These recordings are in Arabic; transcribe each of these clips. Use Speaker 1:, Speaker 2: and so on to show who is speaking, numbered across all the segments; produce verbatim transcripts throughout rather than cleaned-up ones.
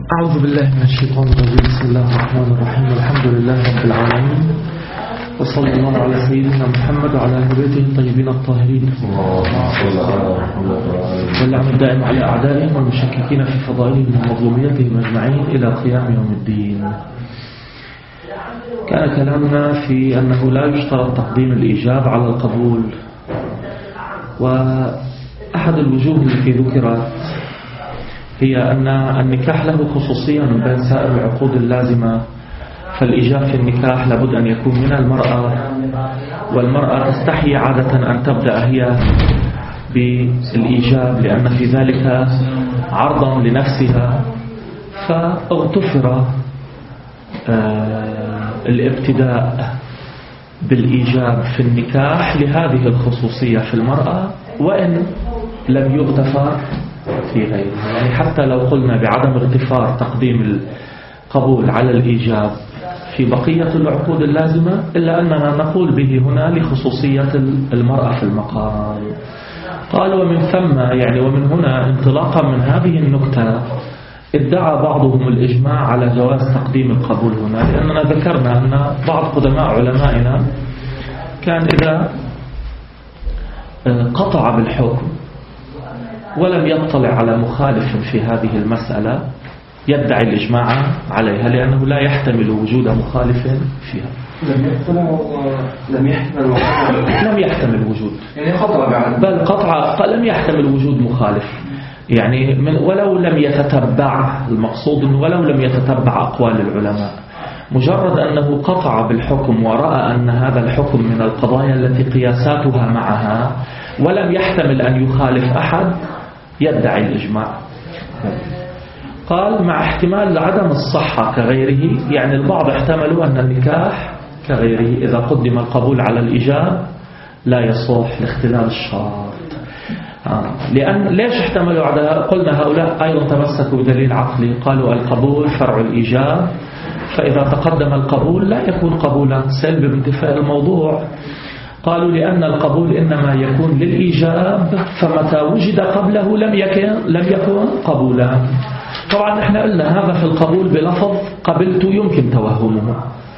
Speaker 1: أعوذ بالله من الشيطان الرجيم. بسم الله الرحمن الرحيم. الحمد لله رب العالمين، وصلى الله على سيدنا محمد وعلى آل بيته الطيبين الطاهرين، واللعن الدائم على أعدائهم والمشككين في فضائلهم ومظلوميتهم أجمعين إلى قيام يوم الدين. كان كلامنا في أنه لا يشترط تقديم الإيجاب على القبول، وأحد الوجوه التي ذكرت هي أن النكاح له خصوصية من بين سائر العقود اللازمة، فالإيجاب في النكاح لابد أن يكون من المرأة، والمرأة تستحي عادة أن تبدأ هي بالإيجاب لأن في ذلك عرضا لنفسها، فاغتفر الابتداء بالإيجاب في النكاح لهذه الخصوصية في المرأة، وإن لم يغتفر في غيره. يعني حتى لو قلنا بعدم اغتفار تقديم القبول على الإيجاب في بقية العقود اللازمة، إلا أننا نقول به هنا لخصوصية المرأة في المقام. قال ومن ثم يعني ومن هنا انطلاقا من هذه النكتة ادعى بعضهم الإجماع على جواز تقديم القبول هنا، لأننا ذكرنا أن بعض قدماء علمائنا كان إذا قطع بالحكم ولم يطلع على مخالف في هذه المسألة يدعي الإجماع عليها، لأنه لا يحتمل وجود مخالف فيها.
Speaker 2: لم يحتمل لم يحتمل
Speaker 1: لم يحتمل وجود
Speaker 2: يعني قطع بعد
Speaker 1: بل قطع لم يحتمل وجود مخالف، يعني من ولو لم يتتبع، المقصود أنه ولو لم يتتبع أقوال العلماء، مجرد أنه قطع بالحكم ورأى أن هذا الحكم من القضايا التي قياساتها معها ولم يحتمل أن يخالف أحد يدعي الإجماع. قال مع احتمال عدم الصحة كغيره، يعني البعض احتملوا أن النكاح كغيره إذا قدم القبول على الإيجاب لا يصح لاختلال الشرط. آه. لأن ليش احتملوا على؟ قلنا هؤلاء أيضا تمسكوا بدليل عقلي، قالوا القبول فرع الإيجاب، فإذا تقدم القبول لا يكون قبولا سلب بانتفاء الموضوع. قالوا لأن القبول إنما يكون للإيجاب، فمتى وجد قبله لم يكن لم يكن قبولا. طبعا احنا قلنا هذا في القبول بلفظ قبلت يمكن توهمه،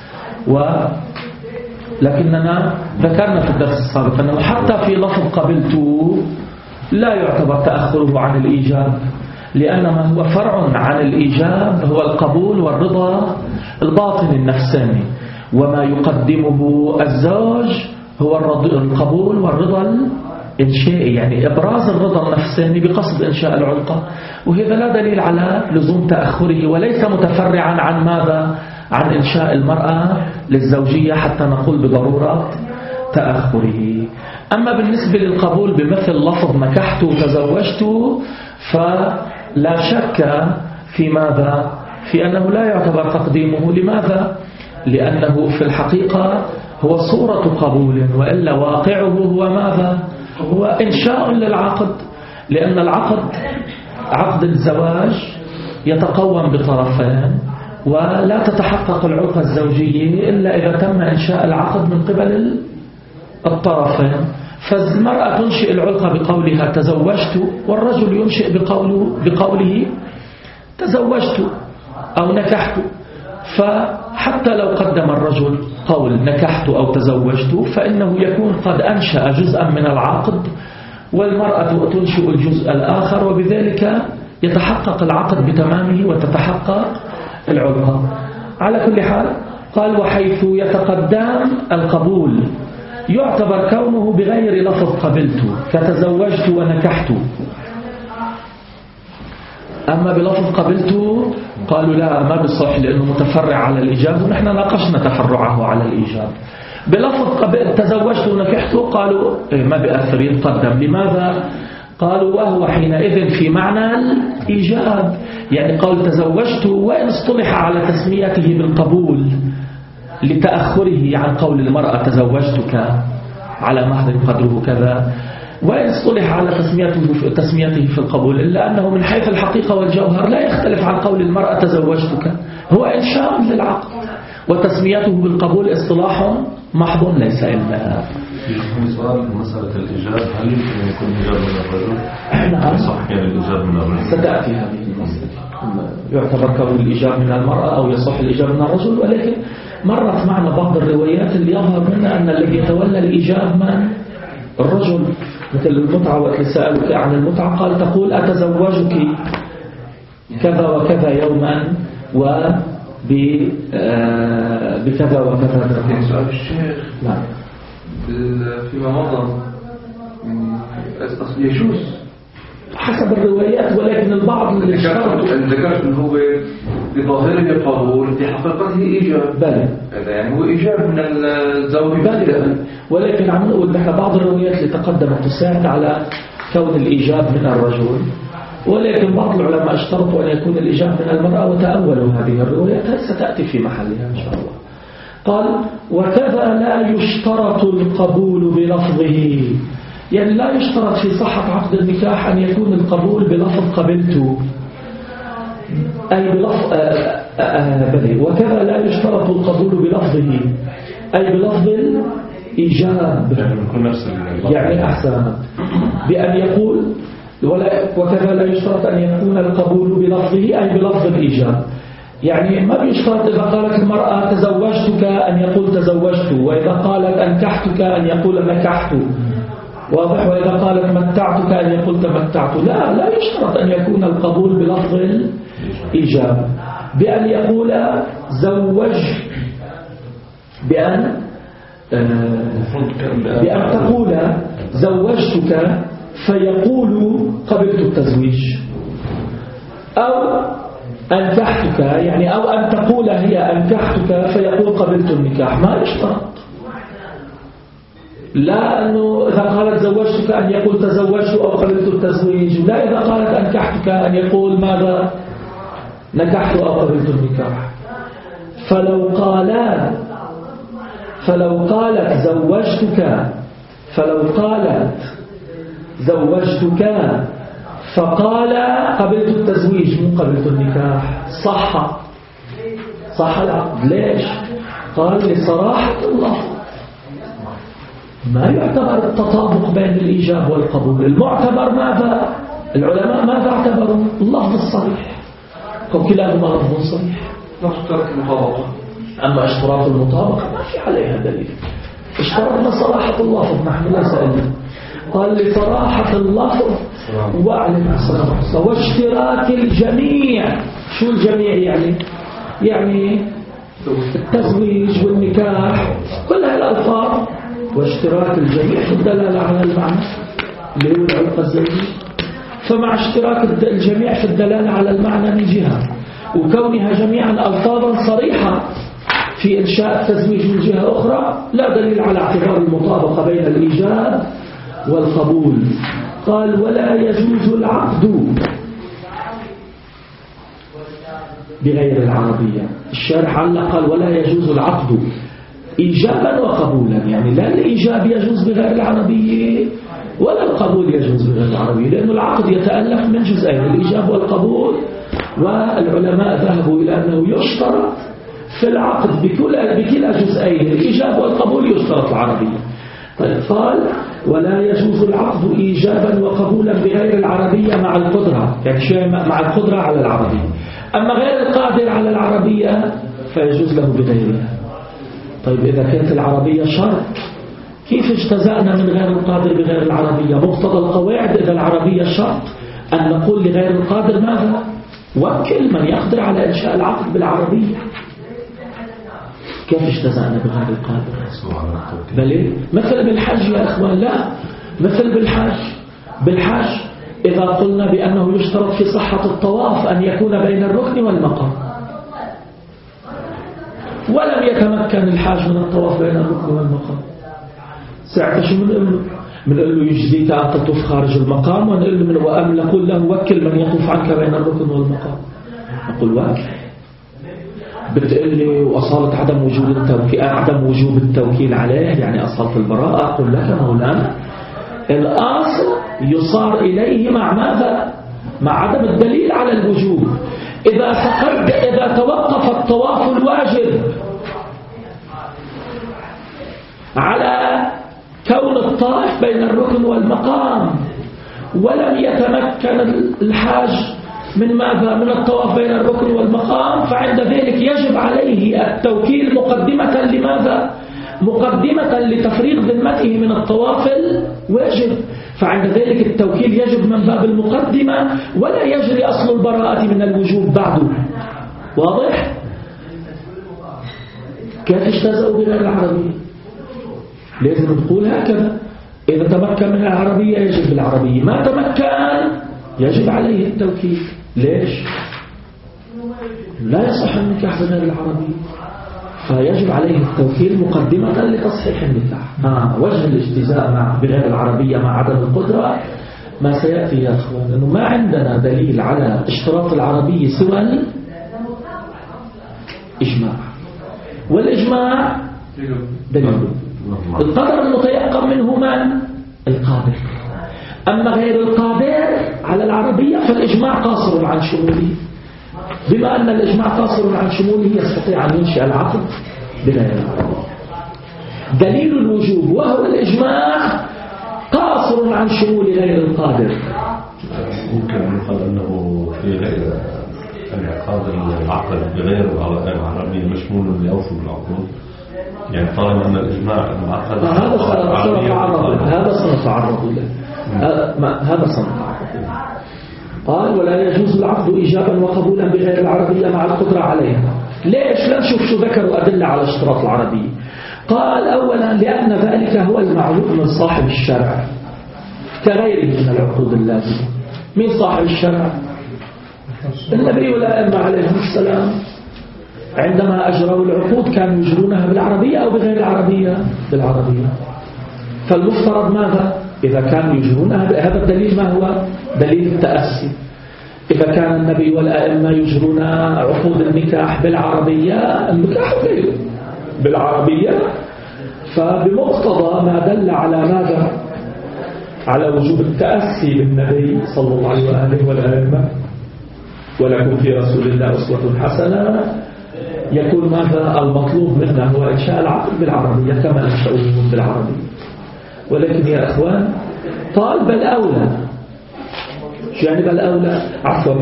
Speaker 1: ولكننا ذكرنا في الدرس السابق أنه حتى في لفظ قبلت لا يعتبر تأخره عن الإيجاب، لأن ما هو فرع عن الإيجاب هو القبول والرضا الباطن النفساني، وما يقدمه الزوج هو القبول والرضا الإنشائي، يعني إبراز الرضا النفساني بقصد إنشاء العلاقة، وهذا لا دليل على لزوم تأخره، وليس متفرعا عن ماذا؟ عن إنشاء المرأة للزوجية حتى نقول بضرورة تأخره. أما بالنسبة للقبول بمثل لفظ نكحت وتزوجت فلا شك في ماذا؟ في أنه لا يعتبر تقديمه. لماذا؟ لأنه في الحقيقة هو صورة قبول، وإلا واقعه هو ماذا؟ هو إنشاء للعقد، لأن العقد عقد الزواج يتقوم بطرفين، ولا تتحقق العلاقة الزوجية إلا إذا تم إنشاء العقد من قبل الطرفين. فالمرأة تنشئ العلاقة بقولها تزوجت، والرجل ينشئ بقوله, بقوله تزوجت أو نكحت. فحتى لو قدم الرجل قول نكحت أو تزوجت فإنه يكون قد أنشأ جزءا من العقد، والمرأة تنشئ الجزء الآخر، وبذلك يتحقق العقد بتمامه وتتحقق العلاقة. على كل حال قال وحيث يتقدم القبول يعتبر كونه بغير لفظ قبلت كتزوجت ونكحت. أما بلفظ قبلت قالوا لا ما بصح لأنه متفرع على الإيجاب، ونحن ناقشنا تفرعه على الإيجاب. بلفظ قبلت تزوجت ونكحت قالوا ما بأثر يتقدم. لماذا؟ قالوا وهو حينئذ في معنى الإيجاب، يعني قول تزوجت وإن اصطلح على تسميته بالقبول لتأخره عن قول المرأة تزوجتك على مهر قدره كذا، وإن اصطلح على تسميته تسميته في القبول، إلا أنه من حيث الحقيقة والجوهر لا يختلف عن قول المرأة تزوجتك، هو إنشاء للعقد، وتسميته بالقبول اصطلاح محض ليس إلا.
Speaker 3: في سؤال مسألة الإيجاب، هل يمكن أن يكون إيجاب من الرجل؟ نعم. صح يعني الإيجاب من الرجل.
Speaker 1: ستأتي هذه المسألة يعتبر كون الإيجاب من المرأة أو يصح الإيجاب من الرجل، ولكن مرت معنا بعض الروايات اللي يظهر منها أن الذي يتولى الإيجاب من الرجل، مثل المتعة. وقت سألك عن المتعة قال تقول أتزوجك كذا وكذا يوما و بكذا وكذا.
Speaker 2: سؤال الشيخ
Speaker 1: نعم
Speaker 2: فيما مضى يجوز
Speaker 1: حسب الروايات، ولكن البعض اللي
Speaker 2: ذكرت انه هو بظاهره قبول في حقيقته ايجاب.
Speaker 1: بلى
Speaker 2: هذا يعني هو ايجاب من الزوج.
Speaker 1: بلى ولكن عم نقول نحن بعض الروايات اللي تقدمت تساعد على كون الايجاب من الرجل، ولكن بعض العلماء اشترطوا أن يكون الإيجاب من المرأة وتأولوا هذه الروايات. هذه ستأتي في محلها إن شاء الله. قال وكذا لا يشترط القبول بلفظه، يعني لا يشترط في صحة عقد النكاح أن يكون القبول بلفظ قبلت، أي بلفظ آآ آآ بلي. وكذا لا يشترط القبول بلفظه أي بلفظ الإيجاب، يعني أحسن بأن يقول وكذا لا يشترط أن يكون القبول بلفظه أي بلفظ الإيجاب. يعني ما بيشترط إذا قالت المرأة تزوجتك أن يقول تزوجت، وإذا قالت أنكحتك أن يقول نكحت، واضح؟ وإذا قالت متعتك أن يقول تمتعت. لا لا يشترط أن يكون القبول بلفظ الإيجاب، بأن يقول زوج، بأن بأن تقول زوجتك فيقول قبلت التزويج، أو أنكحتك، يعني أو أن تقول هي أنكحتك فيقول قبلت النكاح. ما يشترط، لا أنه إذا قالت زوجتك أن يقول تزوجت أو قبلت التزويج، لا إذا قالت أنكحتك أن يقول ماذا نكحت أو قبلت النكاح. فلو قالا فلو قالت زوجتك فلو قالت زوجتك فقال قبلت التزويج مو قبلت النكاح، صح صح العقد. ليش؟ قال لصراحة الله، ما يعتبر التطابق بين الإيجاب والقبول. المعتبر ماذا؟ العلماء ماذا اعتبروا؟ اللفظ الصريح، وكلاهما لفظ صريح.
Speaker 2: نشترط المطابقة،
Speaker 1: أما اشتراط المطابقة ما في عليها دليل. اشترطنا صراحة اللفظ، نحن لا سألنا. قال لصراحة اللفظ وعلم الصلاة واشتراك الجميع. شو الجميع يعني؟ يعني التزويج والنكاح كل هذه الألفاظ، واشتراك الجميع في الدلالة على المعنى اللي هو العلاقة الزوجية. فمع اشتراك الجميع في الدلالة على المعنى من جهة، وكونها جميعا ألفاظا صريحة في إنشاء التزويج من جهة أخرى، لا دليل على اعتبار المطابقة بين الإيجاب والقبول. قال ولا يجوز العقد بغير العربية. الشارح علق قال ولا يجوز العقد إيجابا وقبولا، يعني لا الإيجاب يجوز بغير العربية ولا القبول يجوز بغير العربية، لأن العقد يتألف من جزئين الإيجاب والقبول. والعلماء ذهبوا إلى أنه يشترط في العقد بكل بكلا جزئين الإيجاب والقبول يشترط العربية. قال ولا يجوز العقد إيجابا وقبولا بغير العربية مع القدرة، يعني شيء مع القدرة على العربية. أما غير القادر على العربية فيجوز له بغيرها. طيب إذا كانت العربية شرط، كيف اجتزأنا من غير القادر بغير العربية؟ مقتضى القواعد إذا العربية شرط أن نقول لغير القادر ماذا؟ وكل من يقدر على إنشاء العقد بالعربية. كيف اجتزأنا بغير القادر؟ بل مثل بالحج يا إخوان، لا مثل بالحج. بالحج إذا قلنا بأنه يشترط في صحة الطواف أن يكون بين الركن والمقام، ولم يتمكن الحاج من الطواف بين الركن والمقام، ساعة شو بنقول له؟ بنقول له يجزيك أن تطوف خارج المقام، ونقول له من وأم نقول له وكل من يطوف عنك بين الركن والمقام. نقول وكل بتقول لي وأصالة عدم وجود التوكيل، عدم وجوب التوكيل عليه يعني أصالة البراءة. أقول لك مولانا الأصل يصار إليه مع ماذا؟ مع عدم الدليل على الوجوب. إذا سقط إذا توقف الطواف الواجب على كون الطائف بين الركن والمقام ولم يتمكن الحاج من ماذا؟ من الطواف بين الركن والمقام، فعند ذلك يجب عليه التوكيل مقدمة لماذا؟ مقدمة لتفريغ ذمته من الطواف الواجب، فعند ذلك التوكيل يجب من باب المقدمة ولا يجري أصل البراءة من الوجوب بعده. واضح؟ كيف اجتزأوا بغير العربية؟ لازم نقول هكذا، إذا تمكن من العربية يجب بالعربية، ما تمكن يجب عليه التوكيل. ليش؟ لا يصح النكاح بغير العربية، فيجب عليه التوكيل مقدمة لتصحيح النكاح. آه وجه الاجتزاء مع بغير العربية مع عدم القدرة ما سيأتي يا أخوان، أنه ما عندنا دليل على اشتراط العربية سوى الإجماع، والإجماع دليل القدر المتيقن منه من؟ القادر. أما غير القادر على العربية فالإجماع قاصر عن شموله، بما أن الإجماع قاصر عن شموله يستطيع أن ينشئ العقد بغير العربية. دليل الوجوب وهو الإجماع قاصر عن شمول غير القادر.
Speaker 3: ممكن أن يقال أنه في غير انعقاد العقد بغير العربية مشمول لأوصل العقود، يعني طالما أن الإجماع انعقد
Speaker 1: هذا سنتعرض هذا سنتعرض له هذا سنتعرض له. قال ولا يجوز العقد إيجابا وقبولا بغير العربية مع القدرة عليها. ليش؟ لا نشوف شو ذكروا أدلة على اشتراط العربية. قال أولا لأن ذلك هو المعروف من صاحب الشرع كغيره من العقود اللازمة. من صاحب الشرع؟ النبي والأئمة عليهم السلام عندما أجروا العقود كانوا يجرونها بالعربية أو بغير العربية؟ بالعربية. فالمفترض ماذا؟ إذا كانوا يجرونها، هذا الدليل ما هو؟ دليل التأسي. إذا كان النبي والأئمة يجرون عقود النكاح بالعربية، النكاح غيره بالعربية، فبمقتضى ما دل على ماذا؟ على وجوب التأسي بالنبي صلى الله عليه وآله والأئمة، ولكم في رسول الله أسوة حسنة، يكون ماذا؟ المطلوب منا هو إنشاء العقد بالعربية كما نشأوهم بالعربية. ولكن يا أخوان قال بل أولى. شو يعني بل أولى؟ عفوا،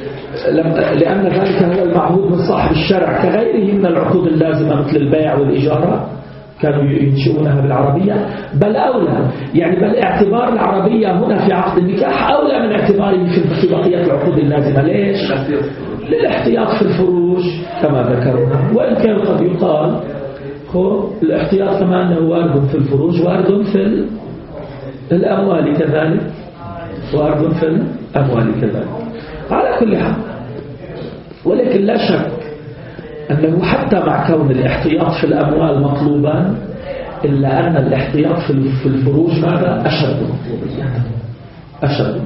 Speaker 1: لأن ذلك هو المعهود من صاحب الشرع كغيره من العقود اللازمة مثل البيع والإجارة كانوا ينشئونها بالعربية. بل أولى يعني بل اعتبار العربية هنا في عقد النكاح أولى من اعتباره في بقية العقود اللازمة. ليش؟ للاحتياط في الفروج كما ذكرنا، وإن كان قد يقال الاحتياط كما أنه وارد في الفروج وارد في الأموال كذلك، وارد في الأموال كذلك على كل حال. ولكن لا شك أنه حتى مع كون الاحتياط في الأموال مطلوبا، إلا أن الاحتياط في الفروج ماذا؟ أشد مطلوبية، أشد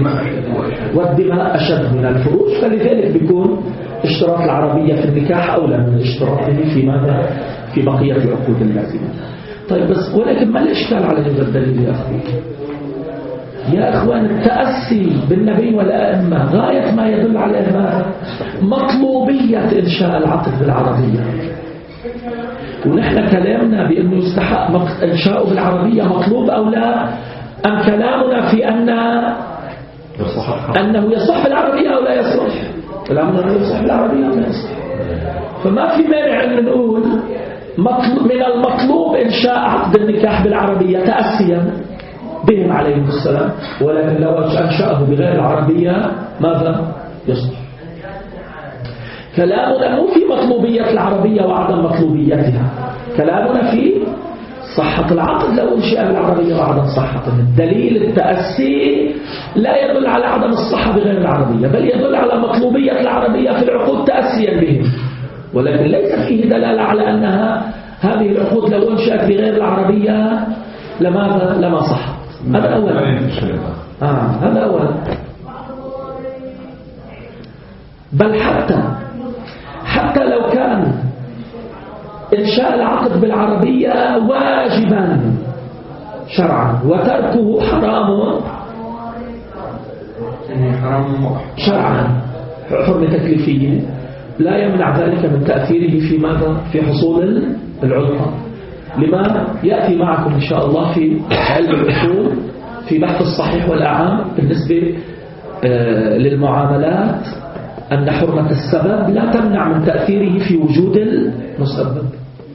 Speaker 1: والدماء أشد من الفروج، فلذلك بيكون اشتراط العربية في النكاح أولى من اشتراطه في ماذا؟ في بقية العقود اللازمة. طيب بس ولكن ما الإشكال على هذا الدليل يا أخوان؟ يا أخوان التأسي بالنبي والأئمة غاية ما يدل على ماذا؟ مطلوبية إنشاء العقد بالعربية. ونحن كلامنا بأنه يستحق إنشاؤه بالعربية مطلوب أو لا، أم كلامنا في أن أنه يصح بالعربية أو لا يصح؟ كلامنا أنه يصح بالعربية أو لا يصح. فما في مانع أن نقول من المطلوب إنشاء عقد النكاح بالعربية تأسيا بهم عليهم السلام، ولكن لو أنشأه بغير العربية ماذا؟ يصح. كلامنا مو في مطلوبية العربية وعدم مطلوبيتها، كلامنا في صحة العقد لو انشئ بالعربية وعدم صحته. الدليل التأسي لا يدل على عدم الصحة بغير العربية، بل يدل على مطلوبية العربية في العقود تأسيا بهم، ولكن ليس فيه دلالة على أنها هذه العقود لو انشئت بغير العربية لماذا؟ لما صحت. هذا أولا. آه هذا أولا. بل حتى حتى لو كان إنشاء العقد بالعربية واجبا شرعا وتركه حرام شرعا حرمة تكليفية، لا يمنع ذلك من تأثيره في ماذا؟ في حصول العلقة. لما يأتي معكم إن شاء الله في علم الأصول في بحث الصحيح والأعام بالنسبة للمعاملات أن حرمة السبب لا تمنع من تأثيره في وجود المسبب.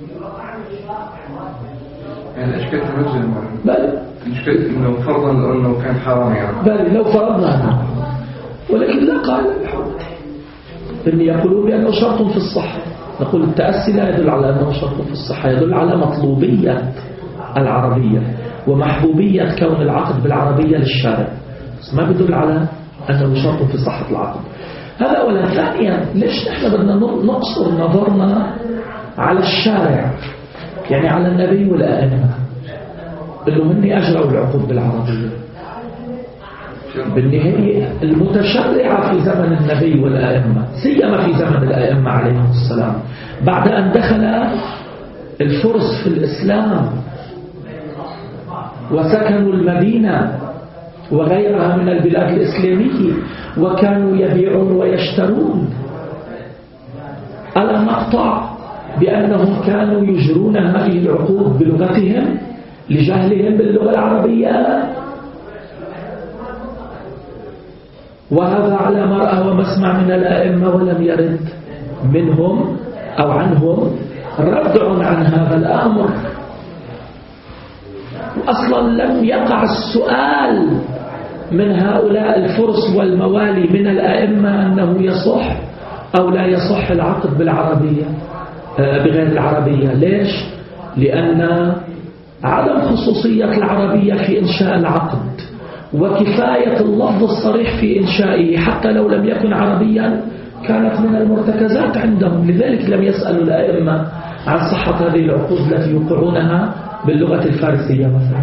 Speaker 2: يعني الأشكال تنزل معنا
Speaker 1: بل
Speaker 2: الأشكال إنه فرضا أنه كان حرام يعني
Speaker 1: بل لو فرضنا، ولكن لا قال إن يقولون بأنه شرط في الصحة. نقول التأسي لا يدل على أنه شرط في الصحة، يدل على مطلوبية العربية ومحبوبية كون العقد بالعربية للشارع، بس ما يدل على أنه شرط في صحة العقد. هذا أولا. ثانيا، ليش نحن بدنا نقصر نظرنا على الشارع، يعني على النبي والأئمة اللي هم أجروا العقود بالعربية؟ بالنهاية المتشرعة في زمن النبي والأئمة، سيما في زمن الأئمة عليهم السلام، بعد أن دخل الفرس في الإسلام وسكنوا المدينة وغيرها من البلاد الإسلامية وكانوا يبيعون ويشترون، ألا نقطع بأنهم كانوا يجرون هذه العقود بلغتهم لجهلهم باللغة العربية؟ وهذا على مرأى ومسمع من الأئمة، ولم يرد منهم أو عنهم ردع عن هذا الأمر. أصلا لم يقع السؤال من هؤلاء الفرس والموالي من الأئمة أنه يصح أو لا يصح العقد بالعربية بغير العربية. ليش؟ لأن عدم خصوصية العربية في إنشاء العقد وكفاية اللفظ الصريح في إنشائه حتى لو لم يكن عربيا كانت من المرتكزات عندهم. لذلك لم يسألوا الأئمة عن صحة هذه العقود التي يوقعونها باللغة الفارسية مثلا.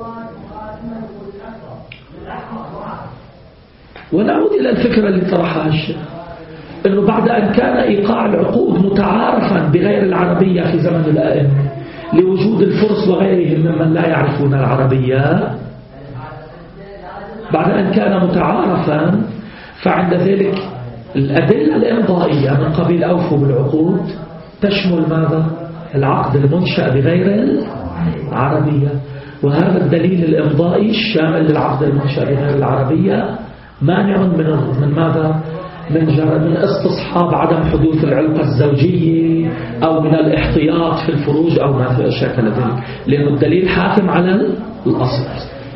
Speaker 1: ونعود إلى الفكرة اللي طرحها الشيخ، أنه بعد أن كان إيقاع العقود متعارفا بغير العربية في زمن الأئمة لوجود الفرس وغيرهم ممن لا يعرفون العربية، بعد أن كان متعارفا، فعند ذلك الأدلة الإمضائية من قبيل أوفوا بالعقود تشمل ماذا؟ العقد المنشأ بغير العربية. وهذا الدليل الإمضائي الشامل للعقد المنشأ بغير العربية مانع من من ماذا؟ من من استصحاب عدم حدوث العلاقة الزوجية أو من الاحتياط في الفروج أو ما شكل ذلك، لأن الدليل حاكم على الأصل.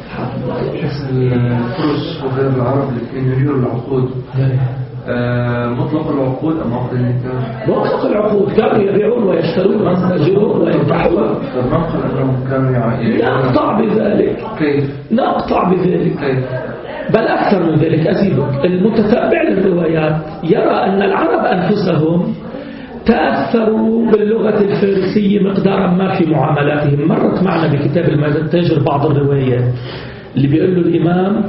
Speaker 2: الفرس وغير العرب اللي يجروا العقود مطلق العقود أم عقد النكاح؟
Speaker 1: مطلق العقود، كانوا يبيعون ويشترون ويستأجرون وينكحون.
Speaker 2: فنقل أنهم كانوا يعني
Speaker 1: نقطع بذلك.
Speaker 2: كيف؟
Speaker 1: نقطع بذلك.
Speaker 2: كيف؟
Speaker 1: بل أكثر من ذلك أزيدك. المتتبع للروايات يرى أن العرب أنفسهم تأثروا باللغة الفارسية مقدارا ما في معاملاتهم. مرت معنا بكتاب المتاجر بعض الروايات اللي بيقول له الإمام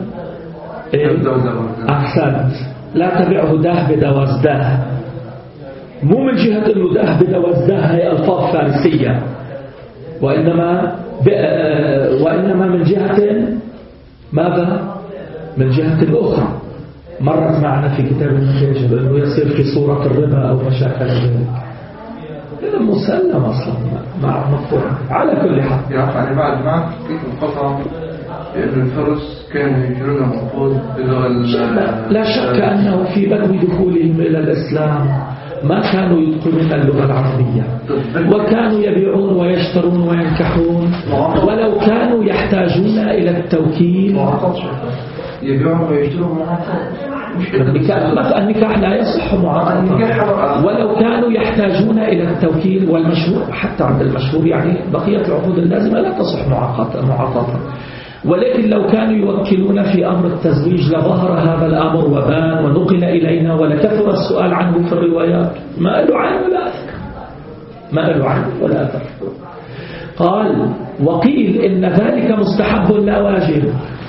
Speaker 1: أحسنت لا تبعه ده بدا وازده، مو من جهة أنه ده بدا وازده هي ألفاظ فارسية، وإنما وإنما من جهة ماذا؟ من جهة أخرى. مرت معنا في كتاب المتاجر أنه يصير في صورة الربا أو مشاكل ذلك. هذا مسلم أصلا مع مقطوع. على كل حال
Speaker 2: يعني بعد ما كيف انقطع لأن الفرس كانوا يجرون عقود باللغة.
Speaker 1: لا شك أنه في بدو دخولهم إلى الإسلام ما كانوا يتقنون اللغة العربية، وكانوا يبيعون ويشترون وينكحون، ولو كانوا يحتاجون إلى التوكيل.
Speaker 2: يبيعون ويشترون معاقات.
Speaker 1: النكاح لا يصح معاقات، ولو كانوا يحتاجون إلى التوكيل. والمشهور حتى عند المشهور يعني بقية العقود اللازمة لا تصح معاقاتها، ولكن لو كانوا يوكلون في أمر التزويج لظهر هذا الأمر وبان ونقل إلينا ولكثر السؤال عنه في الروايات. ما قالوا عنه ولا أثر، ما قالوا عنه ولا أثر. قال وقيل إن ذلك مستحب لا واجب.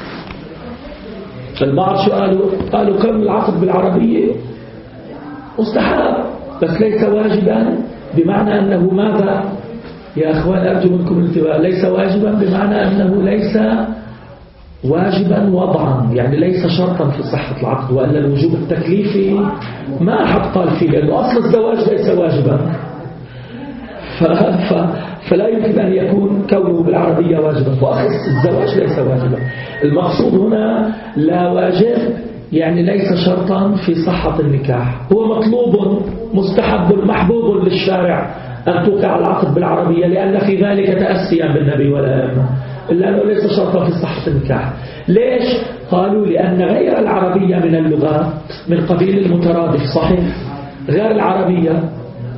Speaker 1: البعض شو قالوا؟ قالوا كم العقد بالعربية مستحب بس ليس واجبا، بمعنى أنه ماذا يا أخوان أرجو منكم الانتباه، ليس واجبا بمعنى أنه ليس واجبا وضعا، يعني ليس شرطا في صحة العقد، وأن الوجوب التكليفي ما أحد قال فيه، لأنه أصل الزواج ليس واجبا، ف... ف... فلا يمكن أن يكون كونه بالعربية واجبا، وأصل الزواج ليس واجبا. المقصود هنا لا واجب يعني ليس شرطا في صحة النكاح، هو مطلوب مستحب محبوب للشارع أن توقع العقد بالعربية لأن في ذلك تأسيا بالنبي والأئمة، إلا أنه ليس شرطا في صحة النكاح. ليش؟ قالوا لأن غير العربية من اللغات من قبيل المترادف. صحيح، غير العربية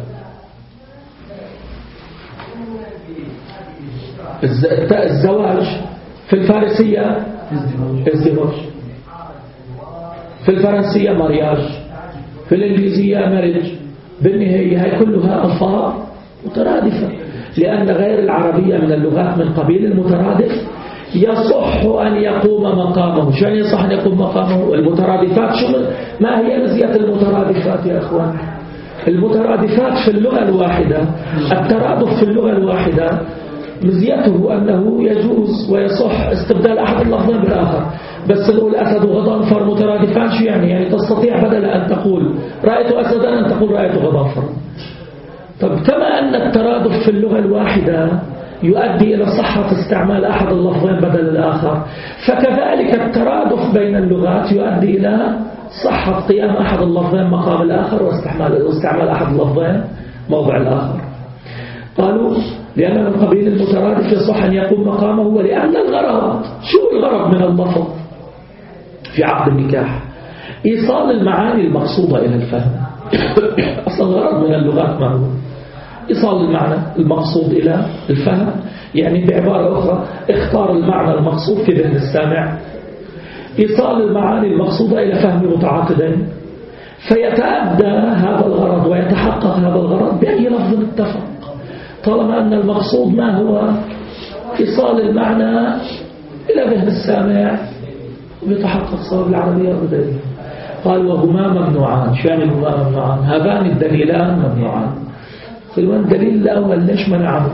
Speaker 1: الزواج في الفارسية ازدواج، في الفرنسية مارياج، في الإنجليزية ماريج. بالنهاية هي كلها ألفاظ مترادفة، لأن غير العربية من اللغات من قبيل المترادف يصح أن يقوم مقامه. شو يعني يصح أن يقوم مقامه؟ المترادفات شو ما هي مزية المترادفات يا أخوان؟ المترادفات في اللغة الواحدة، الترادف في اللغة الواحدة مزيته أنه يجوز ويصح استبدال أحد اللفظين بالآخر. بس لو الأسد وغضنفر مترادفان شو يعني؟ يعني تستطيع بدل أن تقول رأيت أسدا أن تقول رأيت غضنفر. طب كما أن الترادف في اللغة الواحدة يؤدي إلى صحة استعمال أحد اللفظين بدل الآخر، فكذلك الترادف بين اللغات يؤدي إلى صحة قيام أحد اللفظين مقام الآخر واستعمال واستعمال أحد اللفظين موضع الآخر. قالوا لأن من قبيل المترادف يصح أن يقوم مقامه، ولأن الغرض، شو الغرض من اللفظ في عقد النكاح؟ إيصال المعاني المقصودة إلى الفهم. أصلا الغرض من اللغات ما هو؟ إيصال المعنى المقصود إلى الفهم. يعني بعبارة أخرى اختار المعنى المقصود في ذهن السامع، إيصال المعاني المقصودة إلى فهم متعاقدين، فيتأدى هذا الغرض ويتحقق هذا الغرض بأي لفظ اتفق، طالما أن المقصود ما هو إيصال المعنى إلى ذهن السامع ويتحقق صواب العربية وبدليل. قال وهما ممنوعان. شو يعني هما ممنوعان؟ هذان الدليلان ممنوعان. قالوا الدليل الأول ليش منعه؟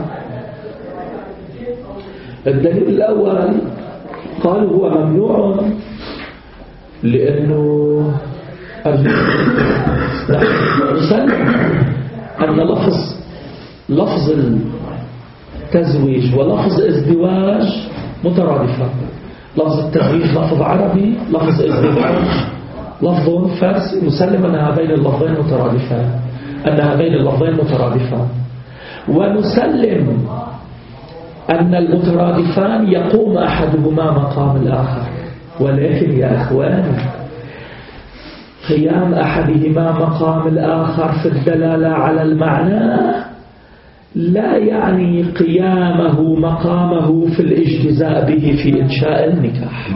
Speaker 1: الدليل الأول قالوا هو ممنوع لأنه نسلم أن لفظ لفظ التزويج ولفظ ازدواج مترادفان. لفظ التزويج لفظ عربي، لفظ ازدواج لفظ فارسي. نسلم أن هذين اللفظين مترادفان، أن هذين اللفظين مترادفان، ونسلم أن المترادفان يقوم أحدهما مقام الآخر. ولكن يا أخواني قيام أحدهما مقام الآخر في الدلالة على المعنى لا يعني قيامه مقامه في الاجتزاء به في إنشاء النكاح.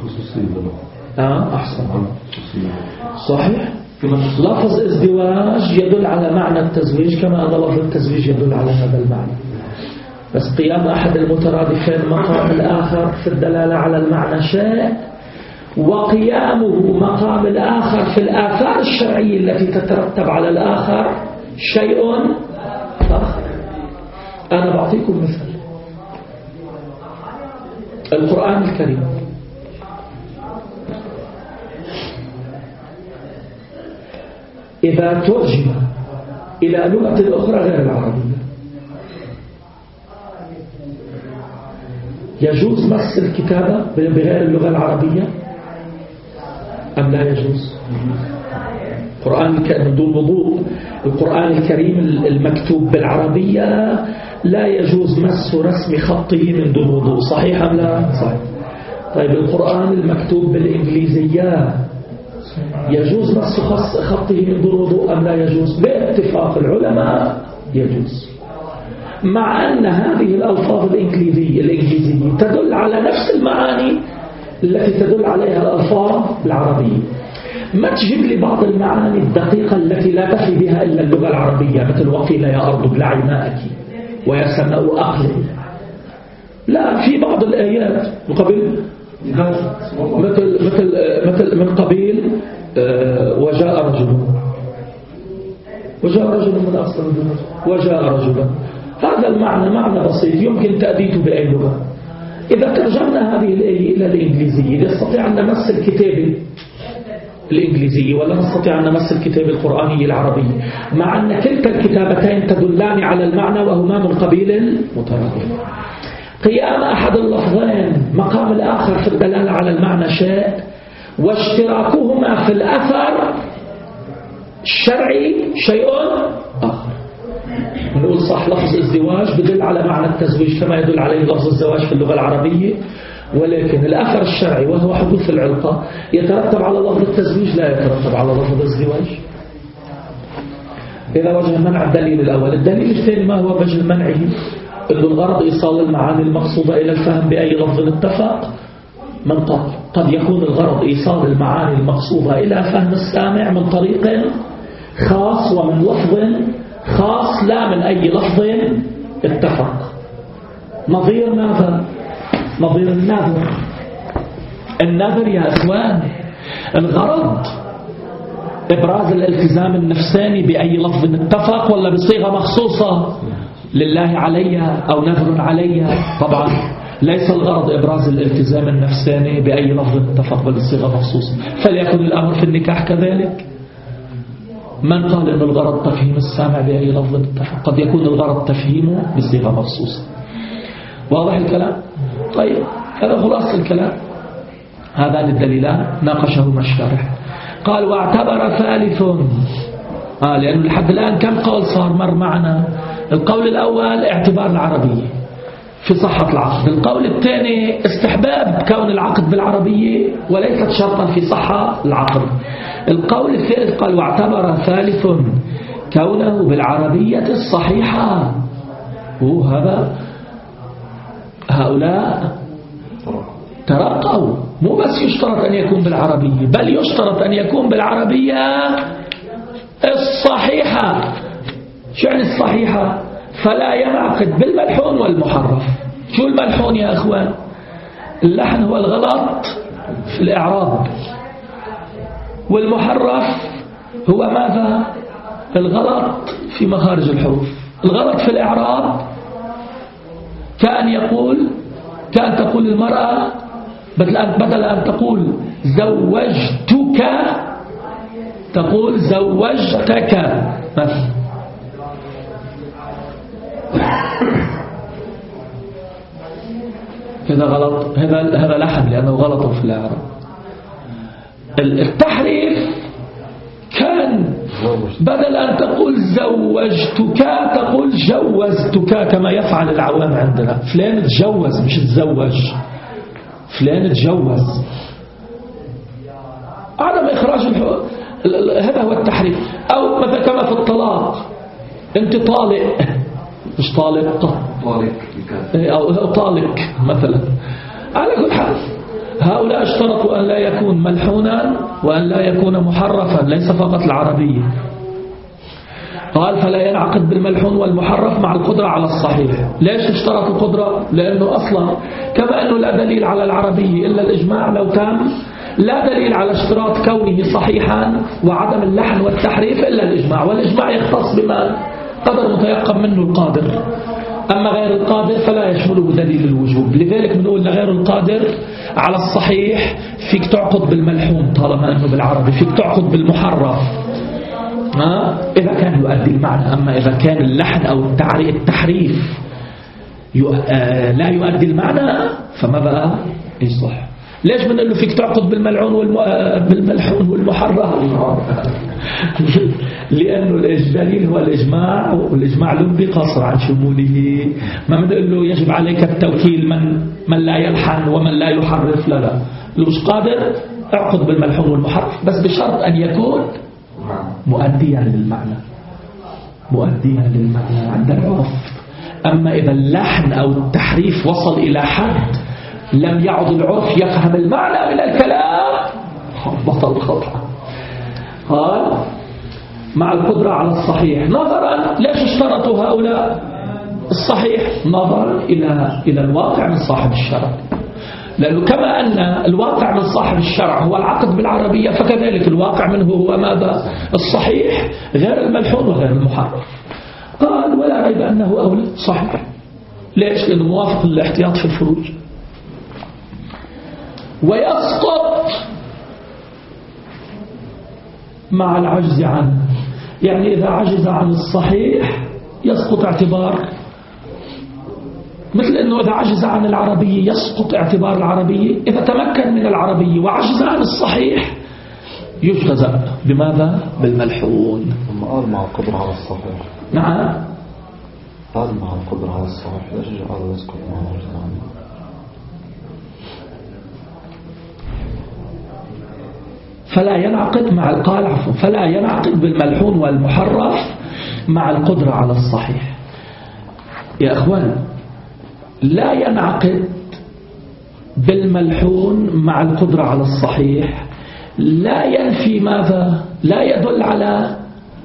Speaker 1: آه أحسن. صحيح. لفظ ازدواج يدل على معنى التزويج كما أن لفظ التزويج يدل على هذا المعنى، بس قيام أحد المترادفين مقام الآخر في الدلالة على المعنى شيء، وقيامه مقام الآخر في الآثار الشرعية التي تترتب على الآخر شيء آخر. أنا بعطيكم مثال. القرآن الكريم إذا ترجم إلى لغة أخرى غير العربية يجوز مس الكتابة بغير اللغة العربية أم لا يجوز؟ القرآن الكريم دون وضوء، القرآن الكريم المكتوب بالعربية لا يجوز مس رسم خطه من دون وضوء، صحيح أم لا؟ صحيح. طيب القرآن المكتوب بالإنجليزية يجوز مس خطه من دون وضوء أم لا يجوز؟ باتفاق العلماء يجوز، مع أن هذه الألفاظ الإنجليزية الإنجليزية تدل على نفس المعاني التي تدل عليها الألفاظ العربية. ما تجيب لي بعض المعاني الدقيقة التي لا تفي بها إلا اللغة العربية، مثل وقيل يا أرض ابلعي ماءك ويا سماء أقلعي. لا، في بعض الآيات قبل مثل مثل مثل من قبيل وجاء رجل وجاء رجل من أصل وجاء رجلا. هذا المعنى معنى بسيط يمكن تأديته بأي لغة. إذا ترجمنا هذه الآية إلى الإنجليزية نستطيع أن نمس الكتاب الإنجليزية ولا نستطيع أن نمس الكتاب القرآني العربي، مع أن كلتا الكتابتين تدلان على المعنى وهما من قبيل المترادف. قيام أحد اللفظين مقام الآخر في الدلالة على المعنى شيء، واشتراكهما في الأثر الشرعي شيء آخر. نقول صح لفظ الزواج بدل على معنى التزويج كما يدل عليه لفظ الزواج في اللغة العربية، ولكن الأثر الشرعي وهو حدوث العلاقة يترتب على لفظ التزويج لا يترتب على لفظ الزواج. إذا وجه منع الدليل الأول. الدليل الثاني ما هو وجه منعه؟ إنه الغرض إيصال المعاني المقصودة إلى الفهم بأي لفظ اتفق. من قال قد يكون الغرض إيصال المعاني المقصودة إلى فهم السامع من طريق خاص ومن لفظ خاص لا من أي لفظ اتفق. نظير ماذا؟ نظير النذر. النذر يا أخوان الغرض إبراز الالتزام النفساني بأي لفظ اتفق ولا بصيغة مخصوصة؟ لله علي أو نذر علي. طبعا ليس الغرض إبراز الالتزام النفساني بأي لفظ اتفق بل بصيغة مخصوصة. فليكن الأمر في النكاح كذلك. من قال إن الغرض تفهيم السامع بأي لفظ اتفق؟ قد يكون الغرض تفهيمه بصيغة مخصوصة. واضح الكلام؟ طيب هذا خلاص الكلام. هذان الدليلان ناقشهما الشارح. قال واعتبر ثالث آه لأنه لحد الآن كم قول صار مر معنا؟ القول الأول اعتبار العربية في صحة العقد. القول الثاني استحباب كون العقد بالعربية وليست شرطا في صحة العقد. القول الثالث قال واعتبر ثالث كونه بالعربية الصحيحة. وهذا هؤلاء ترقوا. مو بس يشترط أن يكون بالعربية بل يشترط أن يكون بالعربية الصحيحة. شو يعني الصحيحة؟ فلا ينعقد بالملحون والمحرف. شو الملحون يا أخوان؟ اللحن هو الغلط في الإعراب، والمحرف هو ماذا؟ الغلط في مخارج الحروف. الغلط في الإعراب كأن يقول كأن تقول المرأة بدل أن تقول زوجتك تقول زوجتك مثلا. هذا غلط. هذا هذا لحن لأنه غلط في الإعراب. التحريف كان بدل أن تقول زوجتك تقول جوزتك كما يفعل العوام عندنا. فلان تجوز مش تزوج، فلان تجوز. عدم إخراج الحق. هذا هو التحريف. أو مثلا كما في الطلاق أنت طالق مش طالق
Speaker 2: طالق
Speaker 1: أو طالق مثلا. على كل حال هؤلاء اشترطوا أن لا يكون ملحونا وأن لا يكون محرفا ليس فقط العربية. قال فلا ينعقد بالملحون والمحرف مع القدرة على الصحيح. ليش اشترط القدرة؟ لأنه أصلا كما أنه لا دليل على العربية إلا الإجماع لو تام، لا دليل على اشتراط كونه صحيحا وعدم اللحن والتحريف إلا الإجماع، والإجماع يختص بما قدر متيقن منه القادر. أما غير القادر فلا يشمله دليل الوجوب. لذلك بنقول لغير القادر على الصحيح فيك تعقد بالملحون طالما أنه بالعربي، فيك تعقد بالمحرف ما إذا كان يؤدي المعنى. أما إذا كان اللحن أو التحريف لا يؤدي المعنى فما بقى يصح. ليش بنقول له فيك تعقد بالملعون والم... بالملحون والمحرف؟ لأنه الدليل هو الإجماع، والإجماع لم قصر عن شموله. ما بنقول له يجب عليك التوكيل من من لا يلحن ومن لا يحرف. لا لا لو مش قادر اعقد بالملحون والمحرف بس بشرط أن يكون مؤديا للمعنى، مؤديا للمعنى عند العرف. أما إذا اللحن أو التحريف وصل إلى حد لم يعد العرف يفهم المعنى من الكلام بطل خطأ. قال مع القدرة على الصحيح نظرا. ليش اشترطوا هؤلاء الصحيح؟ نظرا إلى إلى الواقع من صاحب الشرع. لأنه كما أن الواقع من صاحب الشرع هو العقد بالعربية فكذلك الواقع منه هو ماذا؟ الصحيح غير الملحون وغير المحرف. قال ولا ريب أنه أولى صحيح. ليش؟ لأنه موافق للاحتياط في الفروج. ويسقط مع العجز عنه. يعني إذا عجز عن الصحيح يسقط اعتبار مثل أنه إذا عجز عن العربية يسقط اعتبار العربية، إذا تمكن من العربية وعجز عن الصحيح يجتزأ بماذا؟ بالملحون.
Speaker 4: ثم قال مع القدرة على الصحيح.
Speaker 1: نعم
Speaker 4: قال مع القدرة على الصحيح، ليش قال يسقط مع عجز عنه؟
Speaker 1: فلا ينعقد مع القال عفوا فلا ينعقد بالملحون والمحرف مع القدرة على الصحيح. يا أخوان، لا ينعقد بالملحون مع القدرة على الصحيح لا ينفي ماذا؟ لا يدل على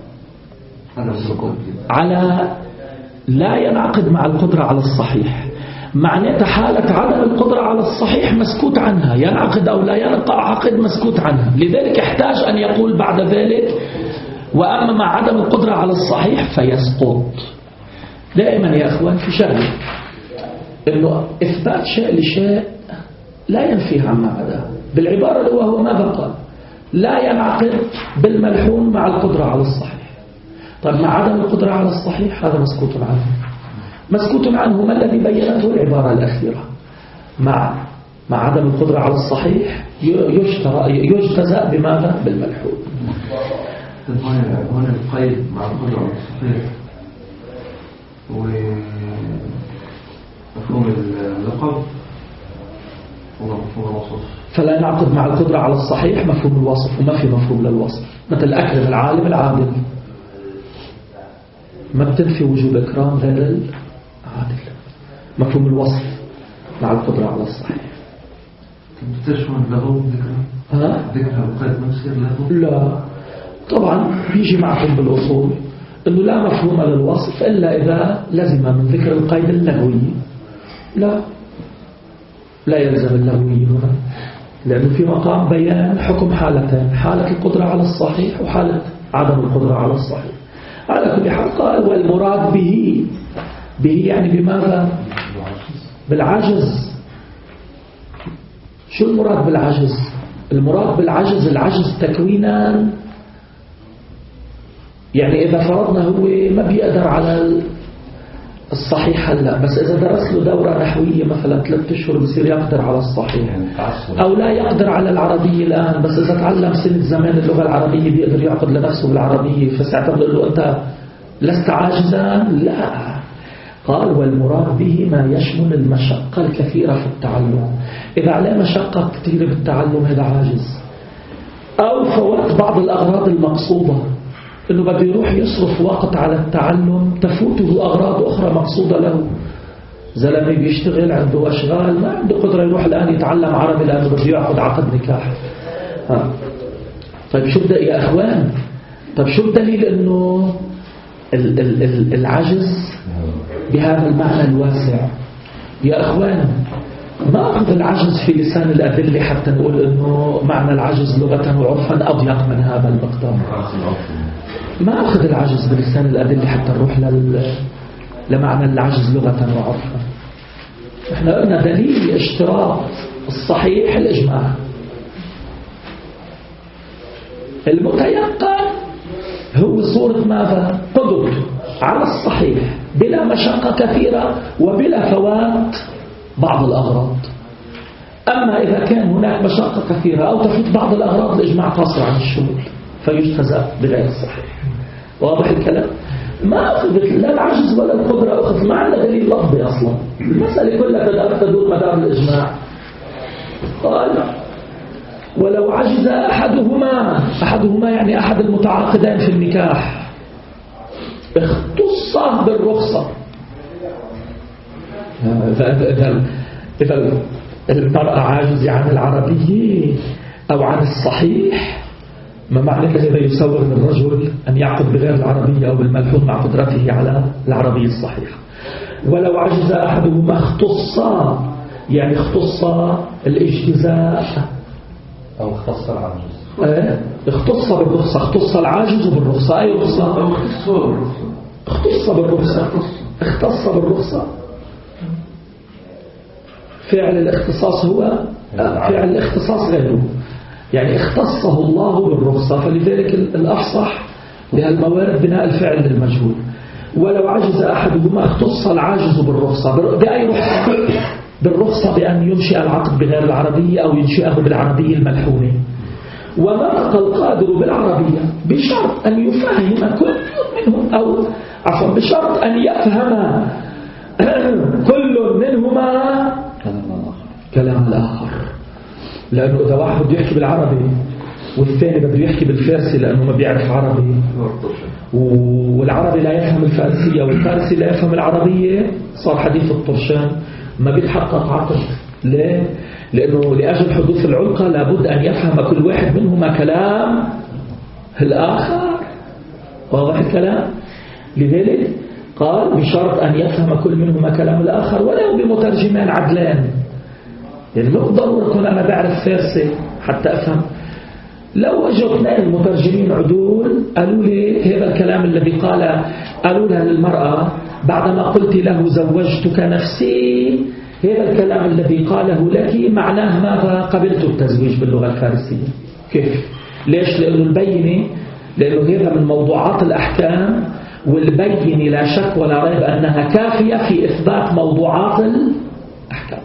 Speaker 1: على لا ينعقد مع القدرة على الصحيح. معناتها حالة عدم القدرة على الصحيح مسكوت عنها، ينعقد أو لا ينعقد مسكوت عنها. لذلك يحتاج أن يقول بعد ذلك وأما مع عدم القدرة على الصحيح فيسقط. دائما يا أخوان في شغله إنه إثبات شيء لشيء لا ينفيه عما عداه. بالعبارة اللي هو ماذا قال؟ لا ينعقد بالملحون مع القدرة على الصحيح. طيب مع عدم القدرة على الصحيح هذا مسكوت عنه. مسكوت عنه ما الذي بينته العبارة الأخيرة؟ مع مع عدم القدرة على الصحيح يجتزأ بماذا؟ بالملحون.
Speaker 2: هنا القيد مع القدرة على الصحيح ومفهوم اللقب ومفهوم الوصف.
Speaker 1: فلا ينعقد مع القدرة على الصحيح مفهوم الوصف، وما في مفهوم للوصف. مثل أكرم العالم العادل، ما بتنفي وجود إكرام غير العادل. مفهوم الوصف مع القدرة على الصحيح.
Speaker 2: بتشمل له ذكر
Speaker 1: ها؟
Speaker 2: ذكر القيد ما بصير له؟
Speaker 1: لا طبعا بيجي معكم بالأصول إنه لا مفهوم للوصف إلا إذا لزم من ذكر القيد اللغوي. لا لا يلزم اللغوي هنا، لأنه في مقام بيان حكم حالتين، حالة القدرة على الصحيح وحالة عدم القدرة على الصحيح. على كل حال قال والمراد به به يعني بماذا؟ بالعجز. شو المراد بالعجز؟ المراد بالعجز العجز تكوينا، يعني إذا فرضنا هو ما بيقدر على الصحيح هلا، بس إذا درس له دورة نحوية مثلا ثلاثة أشهر بصير يقدر على الصحيح، أو لا يقدر على العربية الآن بس إذا تعلم سنة زمان اللغة العربية بيقدر يعقد لنفسه بالعربية، فساعتها بقول له أنت لست عاجزا؟ لا. قال والمراد به ما يشمل المشقة الكثيرة في التعلم. إذا عليه مشقة كثيرة بالتعلم هذا عاجز، أو فوات بعض الأغراض المقصودة، إنه بده يروح يصرف وقت على التعلم تفوته أغراض أخرى مقصودة له. زلمي بيشتغل عنده أشغال ما عنده قدرة يروح الآن يتعلم عربي لأنه بده يأخذ عقد نكاح. ها. طيب شو بدأ يا أخوان؟ طيب شو الدليل إنه ال ال ال العجز بهذا المعنى الواسع؟ يا أخوان ما أخذ العجز في لسان الأدلة حتى نقول إنه معنى العجز لغة وعرفا أضيق من هذا المقدار. ما أخذ العجز بلسان الأدلة حتى نروح لل... لمعنى العجز لغة وعرفا. احنا قلنا دليل اشتراط الصحيح الإجماع. المتيقن هو صورة ماذا؟ قدرته على الصحيح بلا مشقة كثيرة وبلا فوات بعض الأغراض. أما إذا كان هناك مشقة كثيرة أو تفوت بعض الأغراض الإجماع قاصر عن الشمول فيجتزأ بغير الصحيح. واضح الكلام؟ ما أخذت لا العجز ولا القدرة، أخذ معنا دليل لفظي أصلا. المسألة كلها تدور مدار الإجماع. قال ولو عجز أحدهما أحدهما يعني أحد المتعاقدين في النكاح اختص بالرخصة. إذا إذا المرأة عاجزة عن العربية أو عن الصحيح، ما معنى إذا يسوغ للرجل أن يعقد بغير العربية أو بالملحوظ مع قدرته على العربية الصحيحة. ولو عجز أحدهما اختص يعني اختص الاجتزاء
Speaker 3: أو اختص العاجز.
Speaker 1: اه اختص بالرخصة، اختص العاجز بالرخصة. أي رخصة؟ اختص بالرخصة، اختص بالرخصة. فعل الاختصاص هو فعل الاختصاص غيره، يعني اختصه الله بالرخصة، فلذلك الأفصح لهالموارد بناء الفعل للمجهول. ولو عجز أحدهما اختص العاجز بالرخصة. بأي رخصة؟ بالرخصة بأن ينشئ العقد بغير العربية أو ينشئه بالعربية الملحونة. ونطق القادر بالعربية بشرط أن يفهم كل منهم، أو عفوا بشرط أن يفهم كل منهما كلام الآخر. لأنه إذا واحد بده يحكي بالعربي والثاني بده يحكي بالفارسي لأنه ما بيعرف عربي، والعربي لا يفهم الفارسية والفارسي لا يفهم العربية، صار حديث الطرشان، ما بيتحقق عقد. ليه؟ لأنه لأجل حدوث العلقة لابد أن يفهم كل واحد منهما كلام الآخر. واضح الكلام؟ لذلك قال بشرط أن يفهم كل منهما كلام الآخر ولو بمترجمان عدلان. يعني مو ضروري أكون أنا بعرف فارسي حتى أفهم. لو أجوا اثنين مترجمين عدول قالوا لي هذا الكلام الذي قال، قالوا لها للمرأة بعدما قلت له زوجتك نفسي، هذا الكلام الذي قاله لك معناه ماذا؟ قبلت التزويج باللغة الفارسية. كيف؟ ليش؟ لأنه البينة، لأنه هذا من موضوعات الأحكام، والبينة لا شك ولا ريب أنها كافية في إثبات موضوعات الأحكام.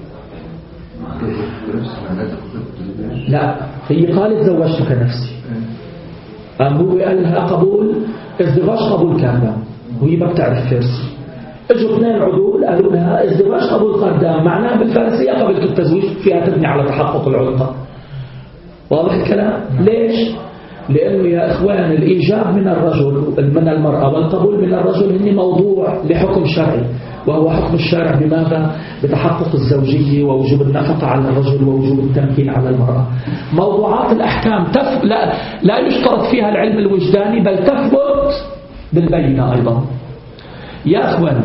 Speaker 1: لا، هي قالت زوجتك نفسي، أم هو قال لها قبول ازدواج قبول كامل وهي ما بتعرف فارسي. اجوا اثنين عدول قالوا لها ازدواج قبول قدام، معناها بالفارسية قبلت التزويج، فيها تبني على تحقق العلقة. واضح الكلام؟ ليش؟ لأنه يا إخوان الإيجاب من الرجل من المرأة والقبول من الرجل هن موضوع لحكم شرعي، وهو حكم الشارع بماذا؟ بتحقق الزوجية ووجوب النفقة على الرجل ووجوب التمكين على المرأة. موضوعات الأحكام تف... لا... لا يشترط فيها العلم الوجداني، بل تثبت بالبينة أيضا. يا أخوان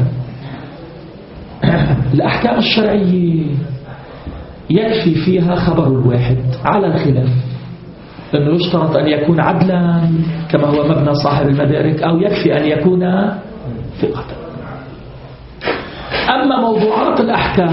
Speaker 1: الأحكام الشرعية يكفي فيها خبر الواحد على الخلاف، لأنه يشترط أن يكون عدلا كما هو مبنى صاحب المدارك، أو يكفي أن يكون ثقة. أما موضوعات الأحكام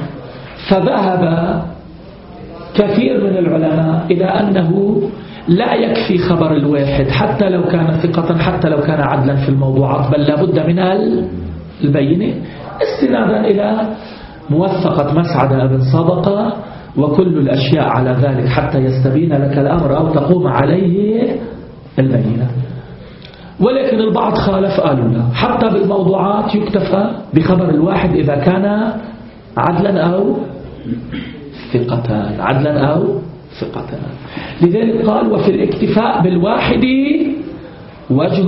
Speaker 1: فذهب كثير من العلماء إلى أنه لا يكفي خبر الواحد حتى لو كان ثقة، حتى لو كان عدلا في الموضوعات، بل لابد من البينة، استنادا إلى موثقة مسعد بن صدقة وكل الأشياء على ذلك حتى يستبين لك الأمر أو تقوم عليه البينة. ولكن البعض خالف، قالوا لا، حتى بالموضوعات يكتفى بخبر الواحد إذا كان عدلا أو ثقتان، عدلا أو ثقتان. لذلك قال وفي الاكتفاء بالواحد وجه،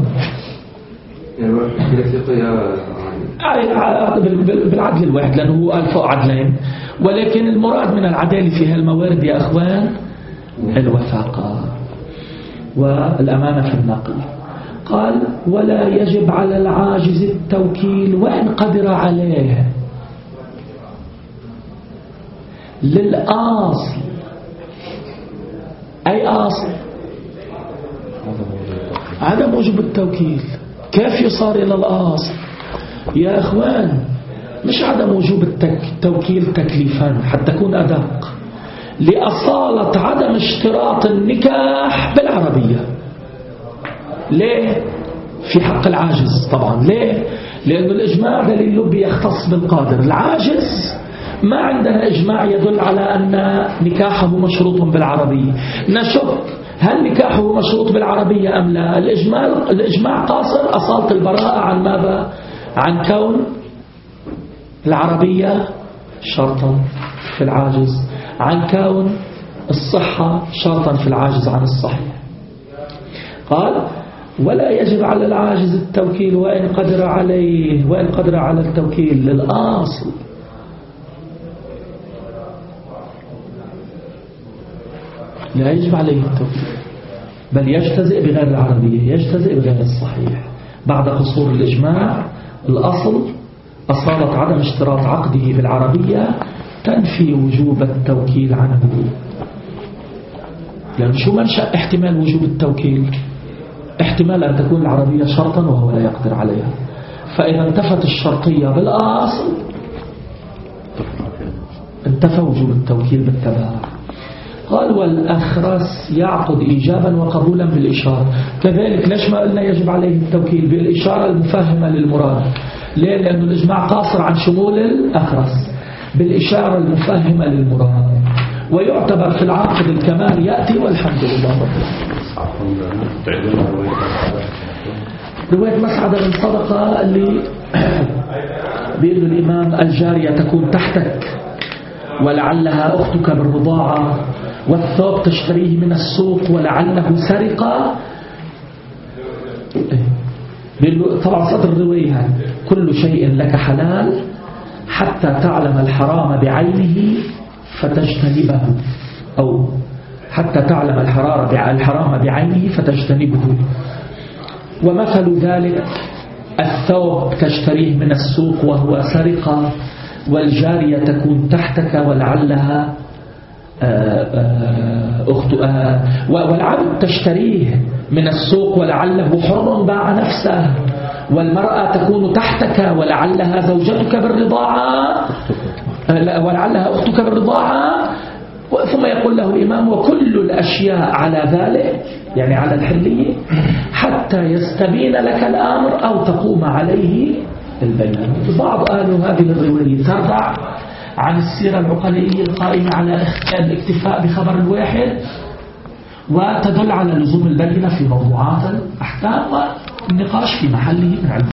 Speaker 1: بالعدل الواحد، لأنه قال فوق عدلين. ولكن المراد من العدالة في هالموارد يا أخوان الوثاقة والأمانة في النقل. قال ولا يجب على العاجز التوكيل وإن قدر عليه للأصل. أي أصل؟ عدم وجوب التوكيل. كيف يصار إلى الأصل يا أخوان؟ مش عدم وجوب التوكيل تكليفا حتى تكون أدق، لأصالة عدم اشتراط النكاح بالعربية. ليه؟ في حق العاجز طبعا. ليه؟ لأن الإجماع دليل لبي يختص بالقادر. العاجز ما عندنا إجماع يدل على أن نكاحه مشروط بالعربية. نشك هل نكاحه مشروط بالعربية أم لا؟ الإجماع, الإجماع قاصر أصالة البراءة عن ماذا؟ عن كون العربية شرطا في العاجز، عن كون الصحة شرطا في العاجز عن الصحيح. قال ولا يجب على العاجز التوكيل وإن قدر عليه، وإن قدر على التوكيل للأصل. لا يجب عليه التوكيل، بل يجتزئ بغير العربية، يجتزئ بغير الصحيح. بعد قصور الإجماع الأصل أصالة عدم اشتراط عقده بالعربية تنفي وجوب التوكيل عنه. لأن شو منشأ احتمال وجوب التوكيل؟ احتمال أن تكون العربية شرطا وهو لا يقدر عليها، فإذا انتفت الشرطية بالأصل انتفى وجوب التوكيل بالتبع. قال والأخرس يعقد إيجابا وقبولا بالإشارة. كذلك ليش ما قلنا يجب عليه التوكيل بالإشارة المفهمة للمراد؟ ليه؟ لأنه الإجماع قاصر عن شمول الأخرس. بالإشارة المفهمة للمراد ويعتبر في العقد الكمال يأتي والحمد لله رب العالمين. رواية مسعدة بن صدقة اللي بيقول الإمام الجارية تكون تحتك ولعلها أختك بالرضاعة والثوب تشتريه من السوق ولعله سرقة. طبعا صدر الرواية كل شيء لك حلال حتى تعلم الحرام بعينه فتجتنبه، أو حتى تعلم الحرام بعينه فتجتنبه. ومثل ذلك الثوب تشتريه من السوق وهو سرقة، والجارية تكون تحتك ولعلها أختها، والعبد تشتريه من السوق ولعله حر باع نفسه، والمرأة تكون تحتك ولعلها زوجتك بالرضاعة ولعلها أختك بالرضاعة. ثم يقول له الإمام وكل الأشياء على ذلك يعني على الحلية حتى يستبين لك الأمر أو تقوم عليه البينة. بعض قالوا هذه الرواية ترفع عن السيرة العقلية القائمة على الاكتفاء بخبر الواحد وتدل على لزوم البينة في موضوعات الأحكام، والنقاش في محله من علم.